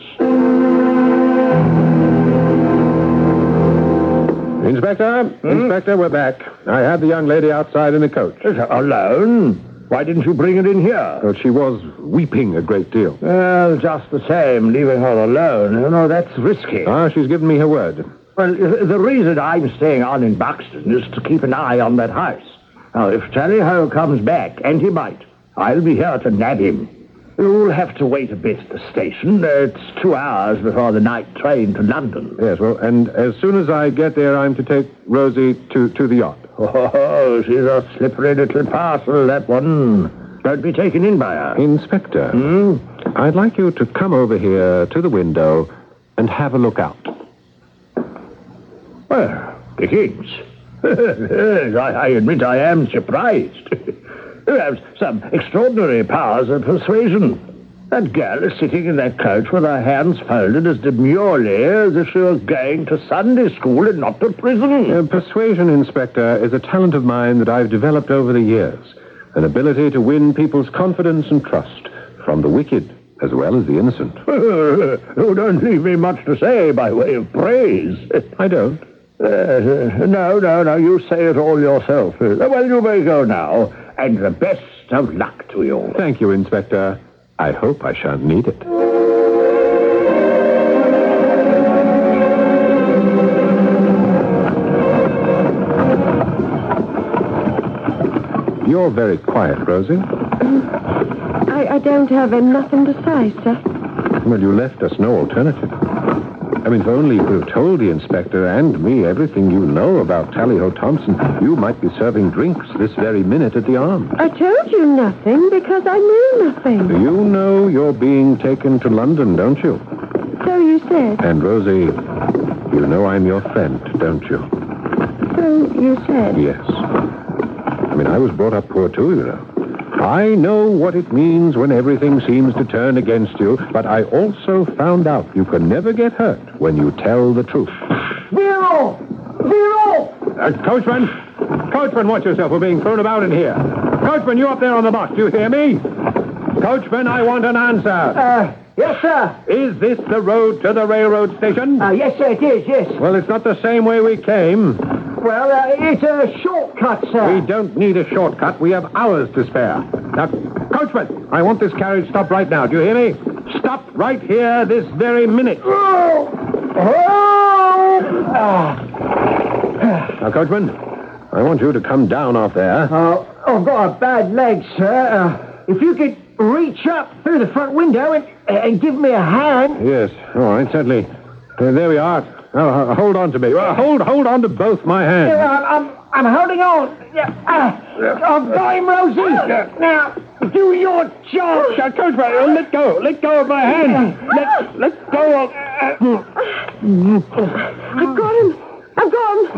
Inspector, hmm? Inspector, we're back. I had the young lady outside in the coach. Alone? Why didn't you bring her in here? Well, she was weeping a great deal. Well, just the same, leaving her alone, you know, that's risky. Ah, she's given me her word. Well, the reason I'm staying on in Buxton is to keep an eye on that house. Now, if Tally Ho comes back, and he might, I'll be here to nab him. You'll have to wait a bit at the station. It's two hours before the night train to London. Yes, well, and as soon as I get there, I'm to take Rosie to, to the yacht. Oh, she's a slippery little parcel, that one. Don't be taken in by her. Inspector, hmm? I'd like you to come over here to the window and have a look out. Well, Dickens. Yes, I, I admit I am surprised. You have some extraordinary powers of persuasion. That girl is sitting in that coach with her hands folded as demurely as if she was going to Sunday school and not to prison. Uh, persuasion, Inspector, is a talent of mine that I've developed over the years. An ability to win people's confidence and trust from the wicked as well as the innocent. You don't leave me much to say by way of praise. I don't. Uh, no, no, no, you say it all yourself. Uh, well, you may go now, and the best of luck to you. Thank you, Inspector. I hope I shan't need it. You're very quiet, Rosie. I, I don't have uh, nothing to say, sir. Well, you left us no alternative. I mean, if only you could have told the inspector and me everything you know about Tally-Ho Thompson, you might be serving drinks this very minute at the Arms. I told you nothing because I knew nothing. You know you're being taken to London, don't you? So you said. And, Rosie, you know I'm your friend, don't you? So you said. Yes. I mean, I was brought up poor, too, you know. I know what it means when everything seems to turn against you, but I also found out you can never get hurt when you tell the truth. Zero! Zero! Uh, Coachman! Coachman, watch yourself. We're being thrown about in here. Coachman, you up there on the box. Do you hear me? Coachman, I want an answer. Uh, yes, sir. Is this the road to the railroad station? Uh, yes, sir, it is, yes. Well, it's not the same way we came. Well, uh, it's a shortcut, sir. We don't need a shortcut. We have hours to spare. Now, Coachman, I want this carriage stopped right now. Do you hear me? Stop right here this very minute. Oh! Oh! Now, Coachman, I want you to come down off there. Uh, I've got a bad leg, sir. Uh, if you could reach up through the front window and, and give me a hand. Yes, all right, certainly. Uh, there we are. Now, uh, hold on to me. Uh, hold hold on to both my hands. Yeah, I'm, I'm, I'm holding on. Yeah, uh, I've got him, Rosie. Now, do your job. Uh, Coachman, uh, let go. Let go of my hand. Let, let go of... I've got him. I've got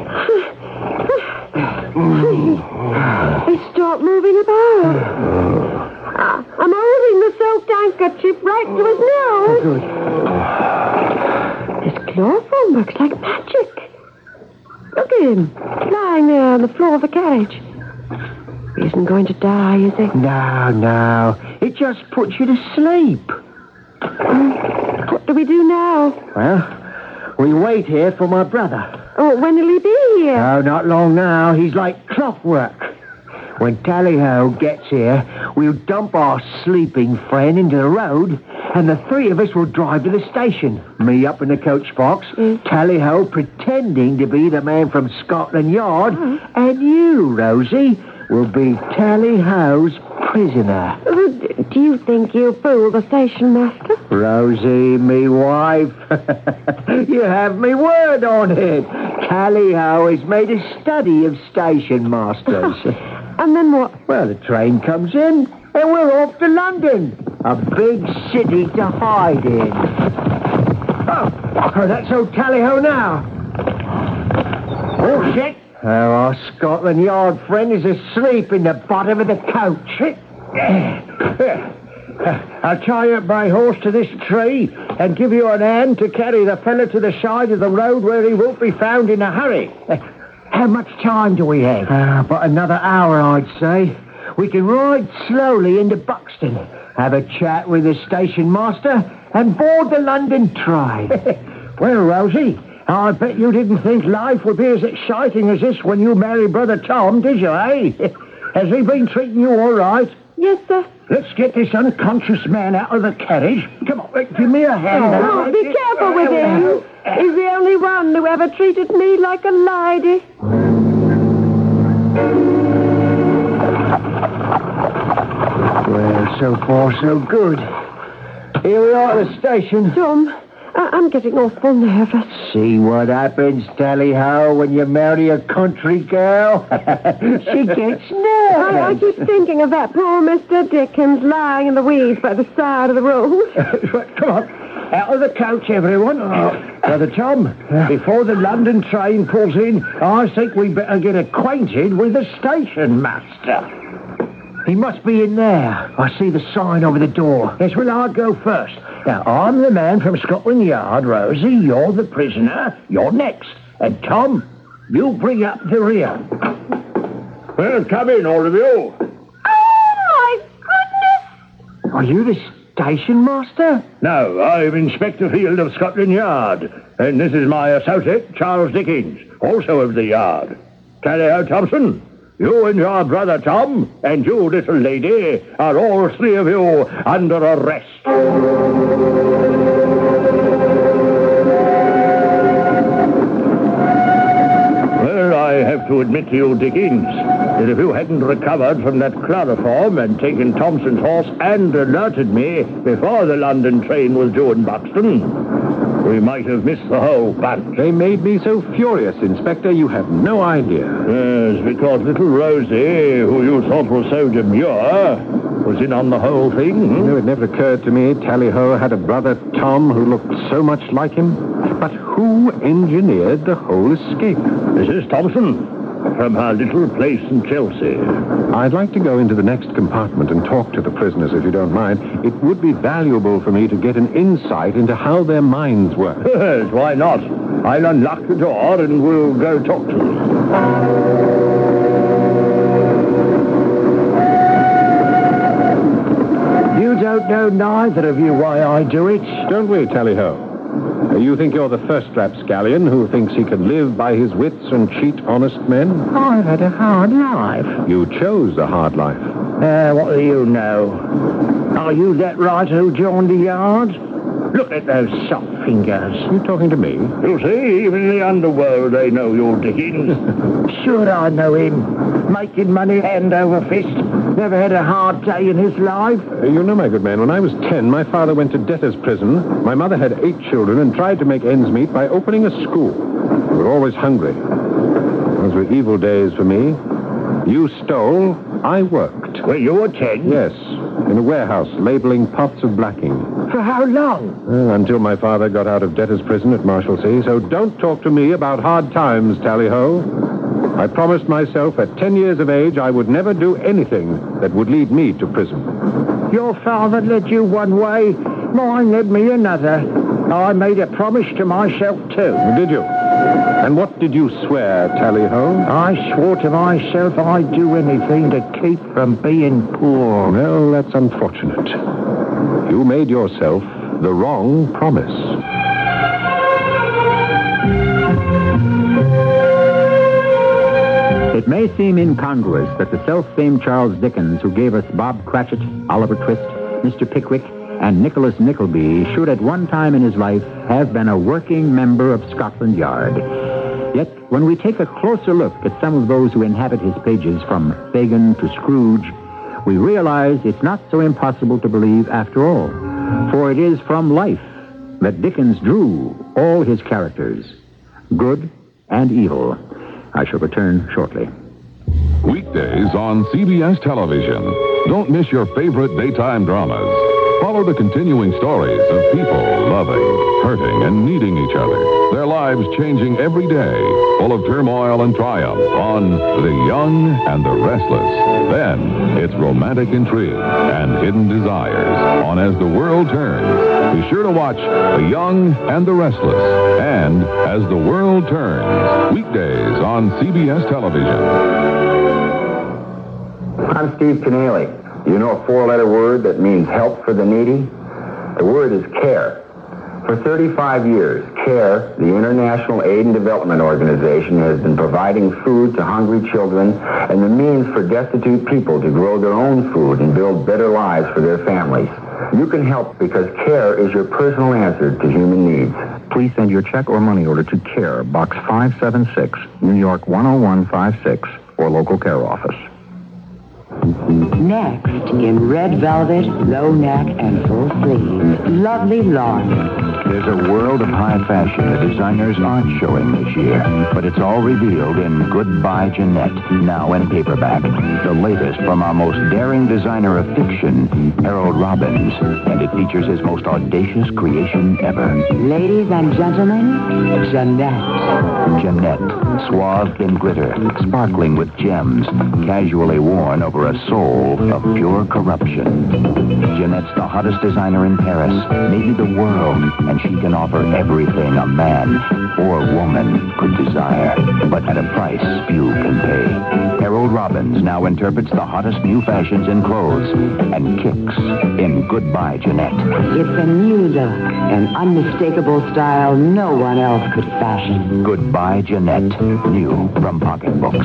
him. He stopped moving about. Uh, I'm holding the soaked handkerchief right to his nose. His chloroform looks like magic. Look at him, lying there on the floor of the carriage. He isn't going to die, is he? No, no. It just puts you to sleep. What do we do now? Well, we wait here for my brother. Oh, when will he be here? No, not long now. He's like clockwork. When Tally-Ho gets here, we'll dump our sleeping friend into the road, and the three of us will drive to the station. Me up in the coach box, mm. Tally-Ho pretending to be the man from Scotland Yard, mm. and you, Rosie, will be Tally-Ho's prisoner. Uh, do you think you fooled the station master? Rosie, me wife, you have me word on it. Tally-Ho has made a study of station masters. And then what? Well, the train comes in, and we're off to London. A big city to hide in. Oh, oh that's old Tally-Ho now. Oh, shit. Oh, our Scotland Yard friend is asleep in the bottom of the coach. I'll tie up my horse to this tree and give you an hand to carry the fellow to the side of the road where he won't be found in a hurry. How much time do we have? Uh, about another hour, I'd say. We can ride slowly into Buxton, have a chat with the station master, and board the London train. Well, Rosie, I bet you didn't think life would be as exciting as this when you married Brother Tom, did you, eh? Has he been treating you all right? Yes, sir. Let's get this unconscious man out of the carriage. Come on, give me a hand. Oh, be careful with him. He's the only one who ever treated me like a lady. Well, so far, so good. Here we are at the station. Tom, I- I'm getting awful nervous. See what happens, Tally-Ho, when you marry a country girl? She gets nervous. I, I keep thinking of that poor Mister Dickens lying in the weeds by the side of the road. Come on. Out of the coach, everyone. Oh. Brother Tom, before the London train pulls in, I think we better get acquainted with the station master. He must be in there. I see the sign over the door. Yes, well, I'll go first. Now, I'm the man from Scotland Yard, Rosie. You're the prisoner. You're next. And, Tom, you bring up the rear. Well, come in, all of you. Oh, my goodness! Are you the station master? No, I'm Inspector Field of Scotland Yard. And this is my associate, Charles Dickens, also of the Yard. Tally-ho, Thompson. You and your brother Tom, and you, little lady, are all three of you under arrest. Well, I have to admit to you, Dickens, that if you hadn't recovered from that chloroform and taken Thompson's horse and alerted me before the London train was due in Buxton, we might have missed the whole bunch. They made me so furious, Inspector, you have no idea. Yes, because little Rosie, who you thought was so demure, was in on the whole thing. Hmm? No, it never occurred to me Tally-ho had a brother, Tom, who looked so much like him. But who engineered the whole escape? Missus Thompson, from her little place in Chelsea. I'd like to go into the next compartment and talk to the prisoners, if you don't mind. It would be valuable for me to get an insight into how their minds work. Yes, why not? I'll unlock the door and we'll go talk to them. You don't know, neither of you, why I do it. Don't we, Tally-ho? You think you're the first rapscallion who thinks he can live by his wits and cheat honest men? I've had a hard life. You chose a hard life. Uh, what do you know? Are you that writer who joined the Yard? Look at those soft fingers. You talking to me? You see, even in the underworld they know you're Dickens. Sure I know him. Making money hand over fist. Never had a hard day in his life. Uh, you know, my good man, when I was ten, my father went to debtor's prison. My mother had eight children and tried to make ends meet by opening a school. We were always hungry. Those were evil days for me. You stole, I worked. Well, you were ten? Yes, in a warehouse labeling pots of blacking. For how long? Well, until my father got out of debtor's prison at Marshalsea. So don't talk to me about hard times, Tally-ho. I promised myself at ten years of age I would never do anything that would lead me to prison. Your father led you one way, mine led me another. I made a promise to myself, too. Did you? And what did you swear, Tally-ho? I swore to myself I'd do anything to keep from being poor. Well, that's unfortunate. You made yourself the wrong promise. It may seem incongruous that the self-famed Charles Dickens, who gave us Bob Cratchit, Oliver Twist, Mister Pickwick, and Nicholas Nickleby, should at one time in his life have been a working member of Scotland Yard. Yet, when we take a closer look at some of those who inhabit his pages, from Fagin to Scrooge, we realize it's not so impossible to believe after all. For it is from life that Dickens drew all his characters, good and evil. I shall return shortly. Weekdays on C B S Television. Don't miss your favorite daytime dramas. Follow the continuing stories of people loving, hurting, and needing each other. Their lives changing every day, full of turmoil and triumph on The Young and the Restless. Then, it's romantic intrigue and hidden desires on As the World Turns. Be sure to watch The Young and the Restless and As the World Turns, weekdays on C B S Television. I'm Steve Keneally. You know a four-letter word that means help for the needy? The word is CARE. For thirty-five years, CARE, the International Aid and Development Organization, has been providing food to hungry children and the means for destitute people to grow their own food and build better lives for their families. You can help because CARE is your personal answer to human needs. Please send your check or money order to CARE, Box five seven six, New York one oh one five six, or local care office. Next, in red velvet, low neck, and full sleeve, lovely lawn. There's a world of high fashion the designers aren't showing this year, but it's all revealed in Goodbye Jeanette, now in paperback. The latest from our most daring designer of fiction, Harold Robbins, and it features his most audacious creation ever. Ladies and gentlemen, Jeanette. Jeanette, swathed in glitter, sparkling with gems, casually worn over a the soul of pure corruption. Jeanette's the hottest designer in Paris, maybe the world, and she can offer everything a man or woman could desire, but at a price few can pay. Harold Robbins now interprets the hottest new fashions in clothes and kicks in Goodbye, Jeanette. It's a new look, an unmistakable style no one else could fashion. Goodbye, Jeanette. New from Pocketbooks.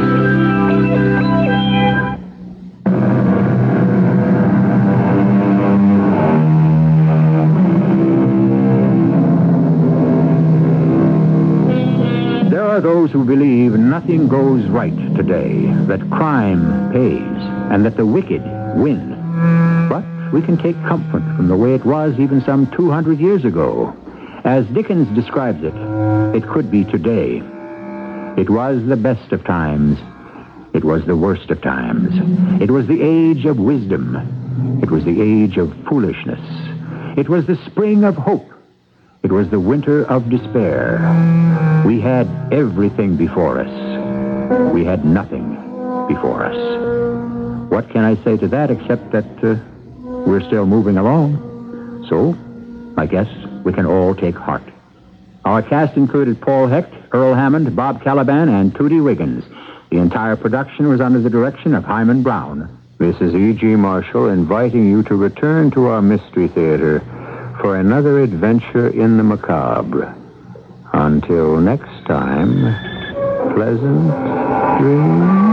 There are those who believe nothing goes right today, that crime pays, and that the wicked win. But we can take comfort from the way it was even some two hundred years ago. As Dickens describes it, it could be today. It was the best of times. It was the worst of times. It was the age of wisdom. It was the age of foolishness. It was the spring of hope. It was the winter of despair. We had everything before us. We had nothing before us. What can I say to that except that uh, we're still moving along? So, I guess we can all take heart. Our cast included Paul Hecht, Earl Hammond, Bob Caliban, and Tootie Wiggins. The entire production was under the direction of Hyman Brown. This is E G. Marshall inviting you to return to our Mystery Theater for another adventure in the macabre. Until next time, pleasant dreams.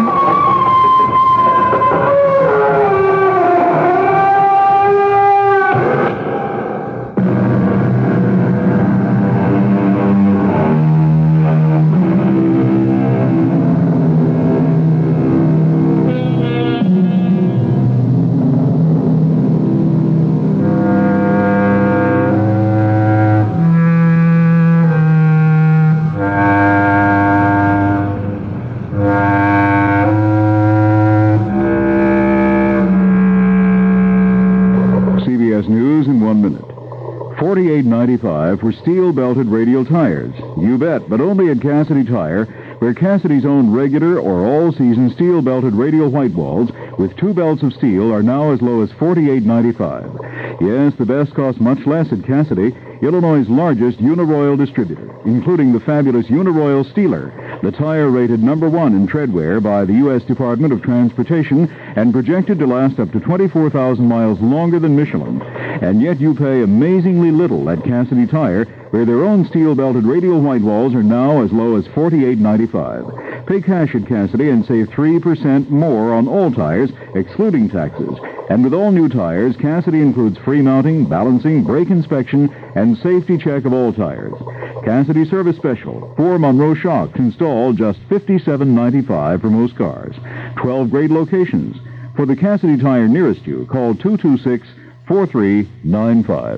forty-eight ninety-five for steel-belted radial tires. You bet, but only at Cassidy Tire, where Cassidy's own regular or all-season steel-belted radial white walls with two belts of steel are now as low as forty-eight ninety-five. Yes, the best costs much less at Cassidy, Illinois' largest Uniroyal distributor, including the fabulous Uniroyal Steeler, the tire rated number one in treadwear by the U S Department of Transportation and projected to last up to twenty-four thousand miles longer than Michelin. And yet you pay amazingly little at Cassidy Tire, where their own steel-belted radial white walls are now as low as forty-eight ninety-five. Pay cash at Cassidy and save three percent more on all tires, excluding taxes. And with all new tires, Cassidy includes free mounting, balancing, brake inspection, and safety check of all tires. Cassidy Service Special. Four Monroe shocks installed just fifty-seven ninety-five for most cars. Twelve great locations. For the Cassidy Tire nearest you, call two two six, four three nine five.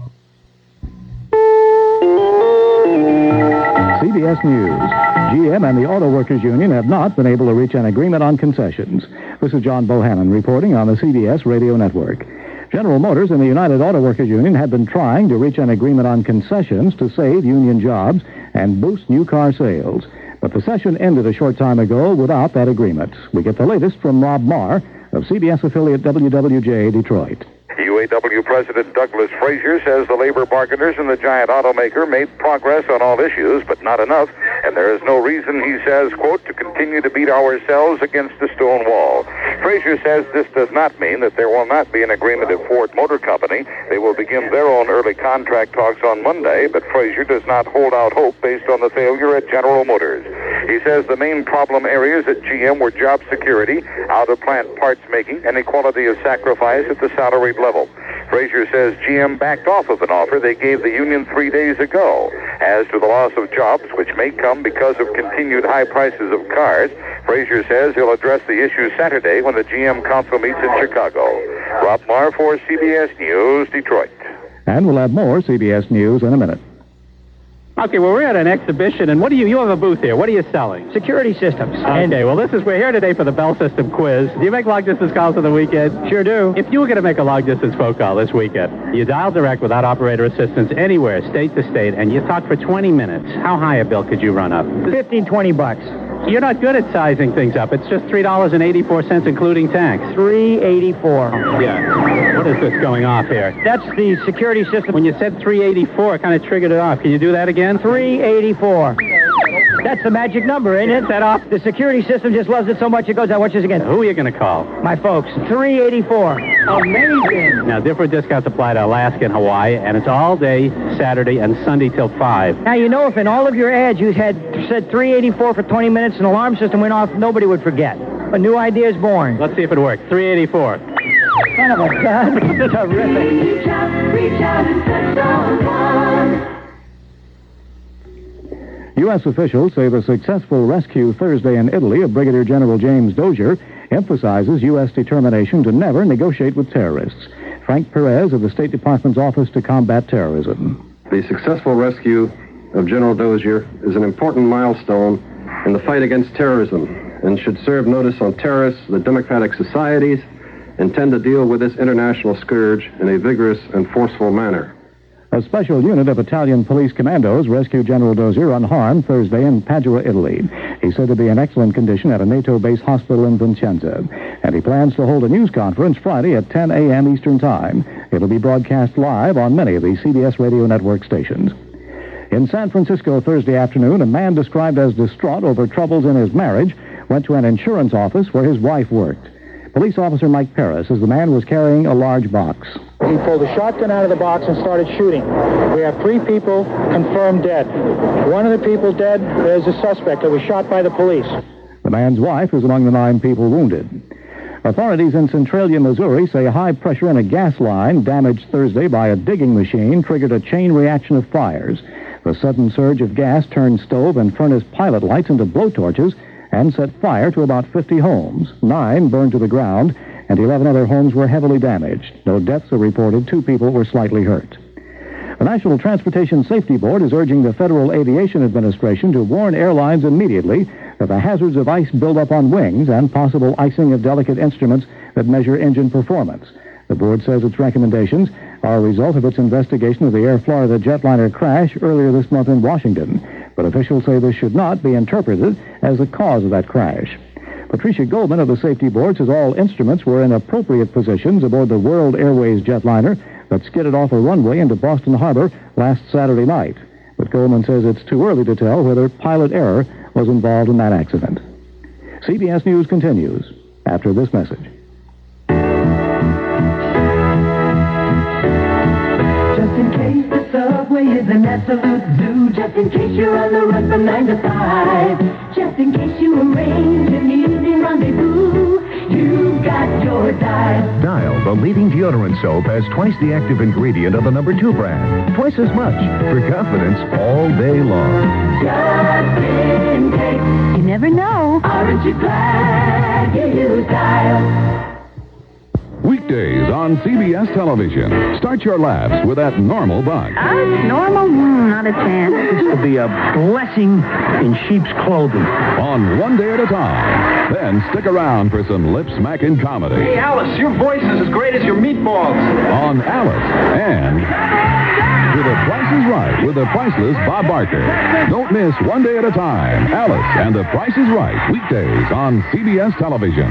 C B S News. G M and the Auto Workers Union have not been able to reach an agreement on concessions. This is John Bohannon reporting on the C B S Radio Network. General Motors and the United Auto Workers Union have been trying to reach an agreement on concessions to save union jobs and boost new car sales. But the session ended a short time ago without that agreement. We get the latest from Rob Marr of C B S affiliate W W J Detroit. U A W President Douglas Frazier says the labor bargainers and the giant automaker made progress on all issues, but not enough, and there is no reason, he says, quote, to continue to beat ourselves against a stone wall. Frazier says this does not mean that there will not be an agreement at Ford Motor Company. They will begin their own early contract talks on Monday, but Frazier does not hold out hope based on the failure at General Motors. He says the main problem areas at G M were job security, out-of-plant parts making, and equality of sacrifice at the salaried level. Frazier says G M backed off of an offer they gave the union three days ago. As to the loss of jobs, which may come because of continued high prices of cars, Frazier says he'll address the issue Saturday when the G M Council meets in Chicago. Rob Marr for C B S News, Detroit. And we'll have more C B S News in a minute. Okay, well, we're at an exhibition, and what do you, you have a booth here. What are you selling? Security systems. Okay, well, this is, we're here today for the Bell System quiz. Do you make long-distance calls on the weekend? Sure do. If you were going to make a long-distance phone call this weekend, you dial direct without operator assistance anywhere, state to state, and you talk for twenty minutes. How high a bill could you run up? fifteen, twenty bucks. You're not good at sizing things up. It's just three dollars and eighty-four cents, including tax. three eighty-four. Yeah. What is this going off here? That's the security system. When you said three eighty-four, it kind of triggered it off. Can you do that again? three eighty-four. That's the magic number, ain't it? Is that off? The security system just loves it so much it goes out. Watch this again. Who are you going to call? My folks. three eighty-four. Amazing. Now, different discounts apply to Alaska and Hawaii, and it's all day, Saturday, and Sunday till five. Now, you know, if in all of your ads you had said three eighty-four for twenty minutes and an alarm system went off, nobody would forget. A new idea is born. Let's see if it works. three eighty-four. Son of a gun. Terrific. Reach out, reach out and touch someone. U S officials say the successful rescue Thursday in Italy of Brigadier General James Dozier emphasizes U S determination to never negotiate with terrorists. Frank Perez of the State Department's Office to Combat Terrorism. The successful rescue of General Dozier is an important milestone in the fight against terrorism and should serve notice on terrorists that democratic societies intend to deal with this international scourge in a vigorous and forceful manner. A special unit of Italian police commandos rescued General Dozier unharmed Thursday in Padua, Italy. He's said to be in excellent condition at a NATO base hospital in Vicenza. And he plans to hold a news conference Friday at ten a.m. Eastern Time. It'll be broadcast live on many of the C B S radio network stations. In San Francisco Thursday afternoon, a man described as distraught over troubles in his marriage went to an insurance office where his wife worked. Police officer Mike Paris says the man was carrying a large box. He pulled a shotgun out of the box and started shooting. We have three people confirmed dead. One of the people dead is a suspect that was shot by the police. The man's wife is among the nine people wounded. Authorities in Centralia, Missouri say high pressure in a gas line damaged Thursday by a digging machine triggered a chain reaction of fires. The sudden surge of gas turned stove and furnace pilot lights into blowtorches and set fire to about fifty homes. Nine burned to the ground, and eleven other homes were heavily damaged. No deaths are reported. Two people were slightly hurt. The National Transportation Safety Board is urging the Federal Aviation Administration to warn airlines immediately of the hazards of ice buildup on wings and possible icing of delicate instruments that measure engine performance. The board says its recommendations are a result of its investigation of the Air Florida jetliner crash earlier this month in Washington. But officials say this should not be interpreted as the cause of that crash. Patricia Goldman of the Safety Board says all instruments were in appropriate positions aboard the World Airways jetliner that skidded off a runway into Boston Harbor last Saturday night. But Goldman says it's too early to tell whether pilot error was involved in that accident. C B S News continues after this message. Just in case the subway is an absolute zoo, just in case you're on the run from nine to five, just in case you arrange an evening rendezvous, you've got your dial. Dial, the leading deodorant soap, has twice the active ingredient of the number two brand. Twice as much for confidence all day long. Just in case. You never know. Aren't you glad you used Dial? Weekdays on C B S Television. Start your laughs with that normal bug. Us? Normal? Mm, not a chance. This will be a blessing in sheep's clothing. On One Day at a Time. Then stick around for some lip-smacking comedy. Hey, Alice, your voice is as great as your meatballs. On Alice and To The Price is Right with the priceless Bob Barker. Don't miss One Day at a Time. Alice and The Price is Right. Weekdays on C B S Television.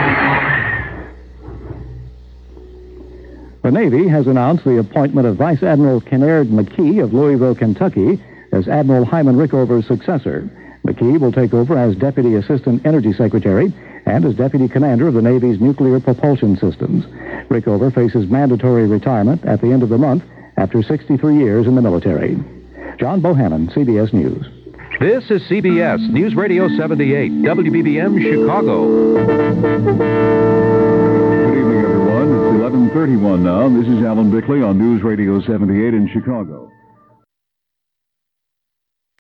The Navy has announced the appointment of Vice Admiral Kennard McKee of Louisville, Kentucky, as Admiral Hyman Rickover's successor. McKee will take over as Deputy Assistant Energy Secretary and as Deputy Commander of the Navy's nuclear propulsion systems. Rickover faces mandatory retirement at the end of the month after sixty-three years in the military. John Bohannon, C B S News. This is C B S News Radio seventy-eight, W B B M, Chicago. eleven thirty-one now. This is Alan Bickley on News Radio seventy-eight in Chicago.